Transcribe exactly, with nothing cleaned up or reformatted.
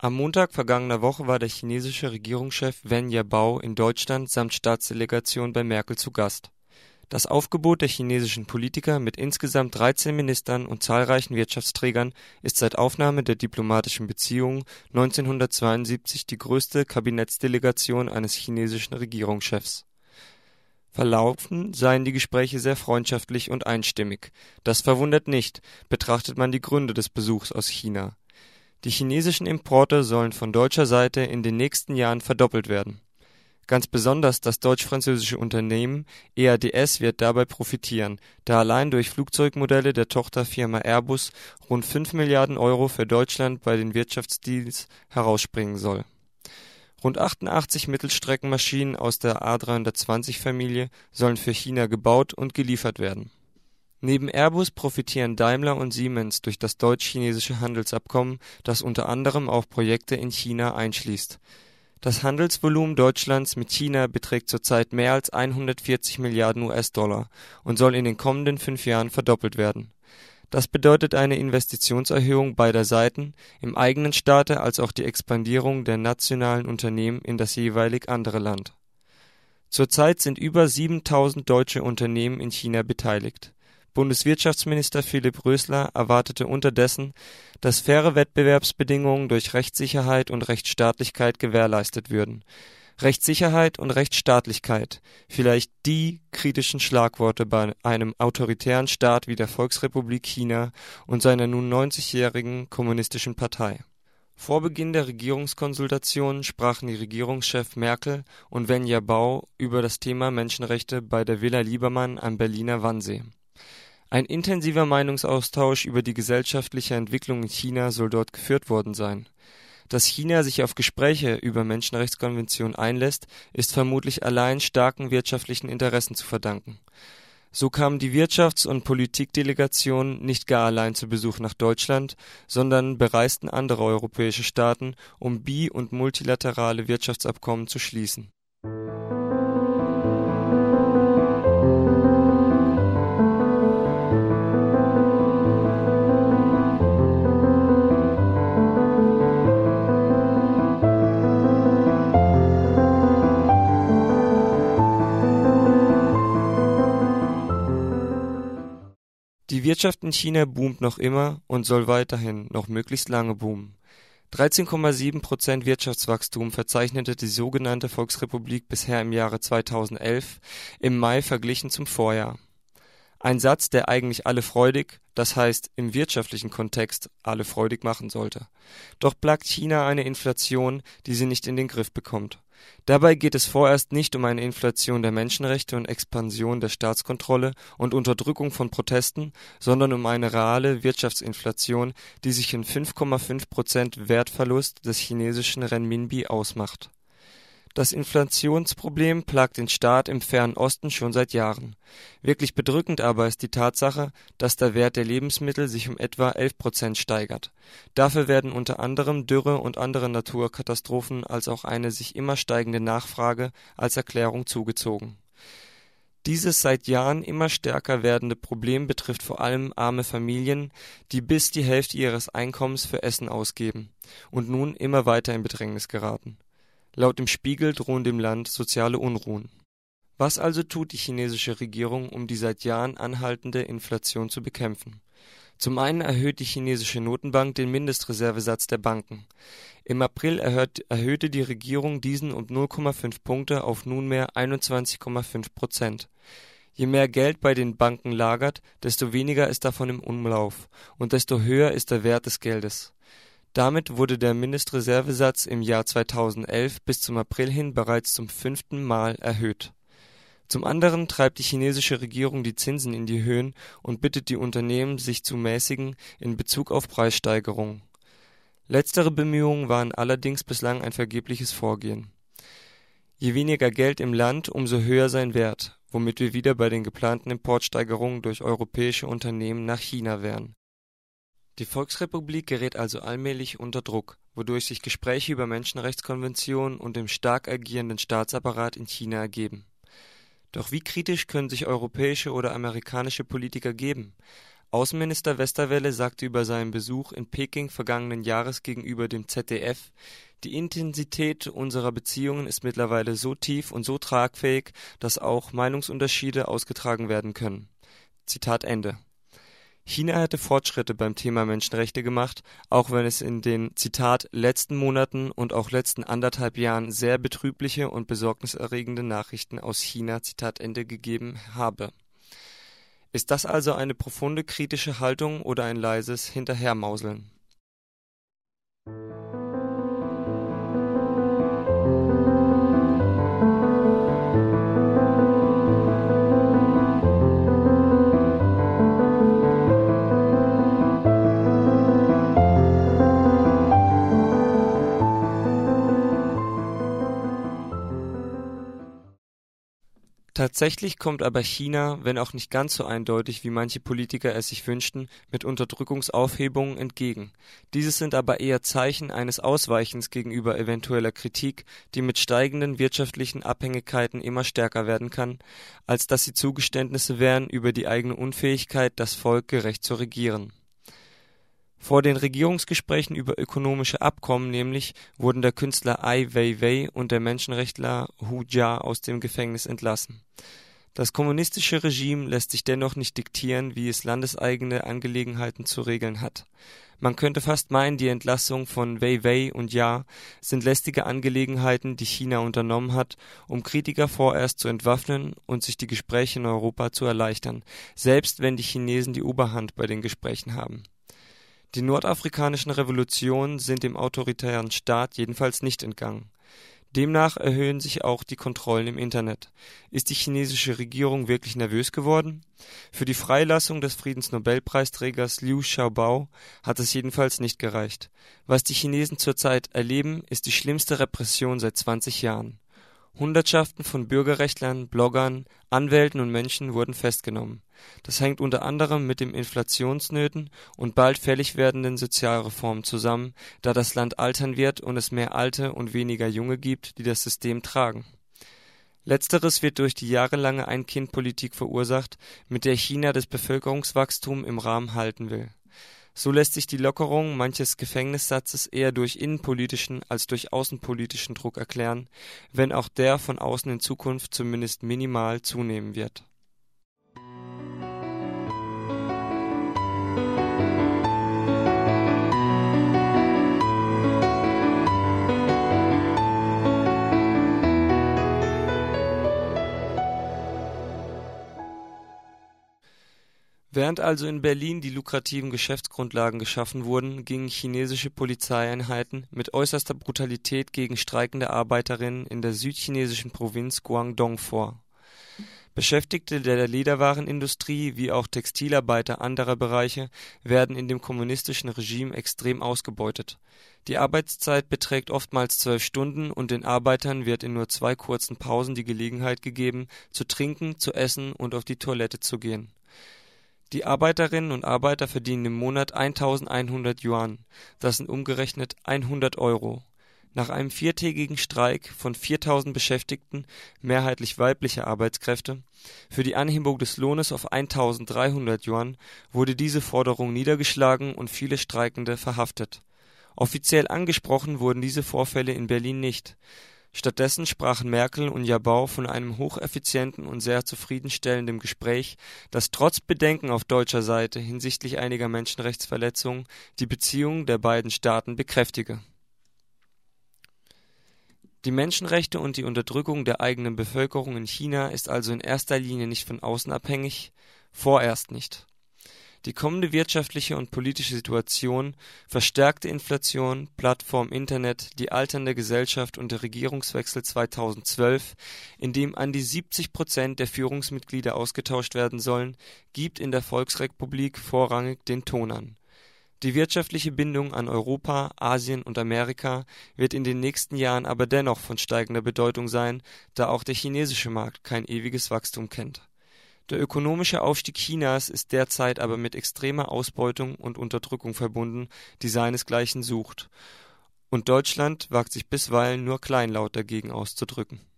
Am Montag vergangener Woche war der chinesische Regierungschef Wen Jiabao in Deutschland samt Staatsdelegation bei Merkel zu Gast. Das Aufgebot der chinesischen Politiker mit insgesamt dreizehn Ministern und zahlreichen Wirtschaftsträgern ist seit Aufnahme der diplomatischen Beziehungen neunzehnhundertzweiundsiebzig die größte Kabinettsdelegation eines chinesischen Regierungschefs. Verlaufen seien die Gespräche sehr freundschaftlich und einstimmig. Das verwundert nicht, betrachtet man die Gründe des Besuchs aus China. Die chinesischen Importe sollen von deutscher Seite in den nächsten Jahren verdoppelt werden. Ganz besonders das deutsch-französische Unternehmen E A D S wird dabei profitieren, da allein durch Flugzeugmodelle der Tochterfirma Airbus rund fünf Milliarden Euro für Deutschland bei den Wirtschaftsdeals herausspringen soll. Rund achtundachtzig Mittelstreckenmaschinen aus der A dreihundertzwanzig-Familie sollen für China gebaut und geliefert werden. Neben Airbus profitieren Daimler und Siemens durch das deutsch-chinesische Handelsabkommen, das unter anderem auch Projekte in China einschließt. Das Handelsvolumen Deutschlands mit China beträgt zurzeit mehr als hundertvierzig Milliarden U S-Dollar und soll in den kommenden fünf Jahren verdoppelt werden. Das bedeutet eine Investitionserhöhung beider Seiten, im eigenen Staate als auch die Expandierung der nationalen Unternehmen in das jeweilig andere Land. Zurzeit sind über siebentausend deutsche Unternehmen in China beteiligt. Bundeswirtschaftsminister Philipp Rösler erwartete unterdessen, dass faire Wettbewerbsbedingungen durch Rechtssicherheit und Rechtsstaatlichkeit gewährleistet würden. Rechtssicherheit und Rechtsstaatlichkeit, vielleicht die kritischen Schlagworte bei einem autoritären Staat wie der Volksrepublik China und seiner nun neunzigjährigen kommunistischen Partei. Vor Beginn der Regierungskonsultationen sprachen die Regierungschef Merkel und Wen Jiabao über das Thema Menschenrechte bei der Villa Liebermann am Berliner Wannsee. Ein intensiver Meinungsaustausch über die gesellschaftliche Entwicklung in China soll dort geführt worden sein. Dass China sich auf Gespräche über Menschenrechtskonventionen einlässt, ist vermutlich allein starken wirtschaftlichen Interessen zu verdanken. So kamen die Wirtschafts- und Politikdelegationen nicht gar allein zu Besuch nach Deutschland, sondern bereisten andere europäische Staaten, um bi- und multilaterale Wirtschaftsabkommen zu schließen. Die Wirtschaft in China boomt noch immer und soll weiterhin noch möglichst lange boomen. dreizehn Komma sieben Prozent Wirtschaftswachstum verzeichnete die sogenannte Volksrepublik bisher im Jahre zweitausendelf, im Mai verglichen zum Vorjahr. Ein Satz, der eigentlich alle freudig, das heißt im wirtschaftlichen Kontext alle freudig machen sollte. Doch plagt China eine Inflation, die sie nicht in den Griff bekommt. Dabei geht es vorerst nicht um eine Inflation der Menschenrechte und Expansion der Staatskontrolle und Unterdrückung von Protesten, sondern um eine reale Wirtschaftsinflation, die sich in fünf Komma fünf Prozent Wertverlust des chinesischen Renminbi ausmacht. Das Inflationsproblem plagt den Staat im Fernen Osten schon seit Jahren. Wirklich bedrückend aber ist die Tatsache, dass der Wert der Lebensmittel sich um etwa elf Prozent steigert. Dafür werden unter anderem Dürre und andere Naturkatastrophen als auch eine sich immer steigende Nachfrage als Erklärung zugezogen. Dieses seit Jahren immer stärker werdende Problem betrifft vor allem arme Familien, die bis die Hälfte ihres Einkommens für Essen ausgeben und nun immer weiter in Bedrängnis geraten. Laut dem Spiegel drohen dem Land soziale Unruhen. Was also tut die chinesische Regierung, um die seit Jahren anhaltende Inflation zu bekämpfen? Zum einen erhöht die chinesische Notenbank den Mindestreservesatz der Banken. Im April erhöht, erhöhte die Regierung diesen um null Komma fünf Punkte auf nunmehr einundzwanzig Komma fünf Prozent. Je mehr Geld bei den Banken lagert, desto weniger ist davon im Umlauf und desto höher ist der Wert des Geldes. Damit wurde der Mindestreservesatz im Jahr zweitausendelf bis zum April hin bereits zum fünften Mal erhöht. Zum anderen treibt die chinesische Regierung die Zinsen in die Höhen und bittet die Unternehmen, sich zu mäßigen in Bezug auf Preissteigerungen. Letztere Bemühungen waren allerdings bislang ein vergebliches Vorgehen. Je weniger Geld im Land, umso höher sein Wert, womit wir wieder bei den geplanten Importsteigerungen durch europäische Unternehmen nach China wären. Die Volksrepublik gerät also allmählich unter Druck, wodurch sich Gespräche über Menschenrechtskonventionen und dem stark agierenden Staatsapparat in China ergeben. Doch wie kritisch können sich europäische oder amerikanische Politiker geben? Außenminister Westerwelle sagte über seinen Besuch in Peking vergangenen Jahres gegenüber dem Z D F: Die Intensität unserer Beziehungen ist mittlerweile so tief und so tragfähig, dass auch Meinungsunterschiede ausgetragen werden können. Zitat Ende. China hätte Fortschritte beim Thema Menschenrechte gemacht, auch wenn es in den, Zitat, letzten Monaten und auch letzten anderthalb Jahren sehr betrübliche und besorgniserregende Nachrichten aus China, Zitat Ende, gegeben habe. Ist das also eine profunde kritische Haltung oder ein leises Hinterhermauseln? Tatsächlich kommt aber China, wenn auch nicht ganz so eindeutig, wie manche Politiker es sich wünschten, mit Unterdrückungsaufhebungen entgegen. Dieses sind aber eher Zeichen eines Ausweichens gegenüber eventueller Kritik, die mit steigenden wirtschaftlichen Abhängigkeiten immer stärker werden kann, als dass sie Zugeständnisse wären über die eigene Unfähigkeit, das Volk gerecht zu regieren. Vor den Regierungsgesprächen über ökonomische Abkommen nämlich wurden der Künstler Ai Weiwei und der Menschenrechtler Hu Jia aus dem Gefängnis entlassen. Das kommunistische Regime lässt sich dennoch nicht diktieren, wie es landeseigene Angelegenheiten zu regeln hat. Man könnte fast meinen, die Entlassung von Weiwei und Jia sind lästige Angelegenheiten, die China unternommen hat, um Kritiker vorerst zu entwaffnen und sich die Gespräche in Europa zu erleichtern, selbst wenn die Chinesen die Oberhand bei den Gesprächen haben. Die nordafrikanischen Revolutionen sind dem autoritären Staat jedenfalls nicht entgangen. Demnach erhöhen sich auch die Kontrollen im Internet. Ist die chinesische Regierung wirklich nervös geworden? Für die Freilassung des Friedensnobelpreisträgers Liu Xiaobao hat es jedenfalls nicht gereicht. Was die Chinesen zurzeit erleben, ist die schlimmste Repression seit zwanzig Jahren. Hundertschaften von Bürgerrechtlern, Bloggern, Anwälten und Menschen wurden festgenommen. Das hängt unter anderem mit den Inflationsnöten und bald fällig werdenden Sozialreformen zusammen, da das Land altern wird und es mehr Alte und weniger Junge gibt, die das System tragen. Letzteres wird durch die jahrelange Ein-Kind-Politik verursacht, mit der China das Bevölkerungswachstum im Rahmen halten will. So lässt sich die Lockerung manches Gefängnissatzes eher durch innenpolitischen als durch außenpolitischen Druck erklären, wenn auch der von außen in Zukunft zumindest minimal zunehmen wird. Während also in Berlin die lukrativen Geschäftsgrundlagen geschaffen wurden, gingen chinesische Polizeieinheiten mit äußerster Brutalität gegen streikende Arbeiterinnen in der südchinesischen Provinz Guangdong vor. Beschäftigte der Lederwarenindustrie wie auch Textilarbeiter anderer Bereiche werden in dem kommunistischen Regime extrem ausgebeutet. Die Arbeitszeit beträgt oftmals zwölf Stunden und den Arbeitern wird in nur zwei kurzen Pausen die Gelegenheit gegeben, zu trinken, zu essen und auf die Toilette zu gehen. Die Arbeiterinnen und Arbeiter verdienen im Monat eintausendeinhundert Yuan, das sind umgerechnet hundert Euro. Nach einem viertägigen Streik von viertausend Beschäftigten, mehrheitlich weiblicher Arbeitskräfte, für die Anhebung des Lohnes auf eintausenddreihundert Yuan wurde diese Forderung niedergeschlagen und viele Streikende verhaftet. Offiziell angesprochen wurden diese Vorfälle in Berlin nicht. Stattdessen sprachen Merkel und Xiaobao von einem hocheffizienten und sehr zufriedenstellenden Gespräch, das trotz Bedenken auf deutscher Seite hinsichtlich einiger Menschenrechtsverletzungen die Beziehungen der beiden Staaten bekräftige. Die Menschenrechte und die Unterdrückung der eigenen Bevölkerung in China ist also in erster Linie nicht von außen abhängig, vorerst nicht. Die kommende wirtschaftliche und politische Situation, verstärkte Inflation, Plattform Internet, die alternde Gesellschaft und der Regierungswechsel zweitausendzwölf, in dem an die siebzig Prozent der Führungsmitglieder ausgetauscht werden sollen, gibt in der Volksrepublik vorrangig den Ton an. Die wirtschaftliche Bindung an Europa, Asien und Amerika wird in den nächsten Jahren aber dennoch von steigender Bedeutung sein, da auch der chinesische Markt kein ewiges Wachstum kennt. Der ökonomische Aufstieg Chinas ist derzeit aber mit extremer Ausbeutung und Unterdrückung verbunden, die seinesgleichen sucht. Und Deutschland wagt sich bisweilen nur kleinlaut dagegen auszudrücken.